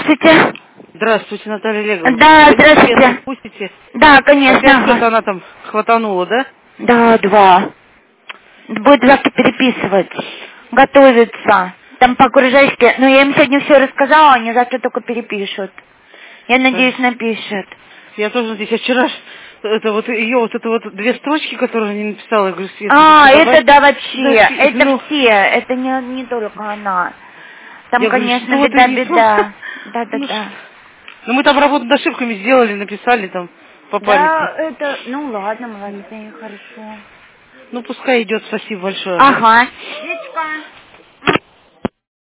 Здравствуйте. Здравствуйте, Наталья Олеговна. Да, здравствуйте. Пустите? Да, конечно. Опять что-то она там хватанула, да? Да, 2. Будет завтра переписывать. Готовится. Там по окружающке. Ну, я им сегодня все рассказала, они завтра только перепишут. Я надеюсь, напишет. Я тоже надеюсь. Я вчера это вот ее вот это вот 2 строчки, которые она не написала, я говорю, Света, Это да вообще. Это ну, все. Это не только она. Там, я говорю, конечно, что это не беда. Ну, Да. ну, мы там работу над ошибками сделали, написали там по памяти. Да, это, ну ладно, молодцы, хорошо. Ну, пускай идет, спасибо большое. Ага. Свечка.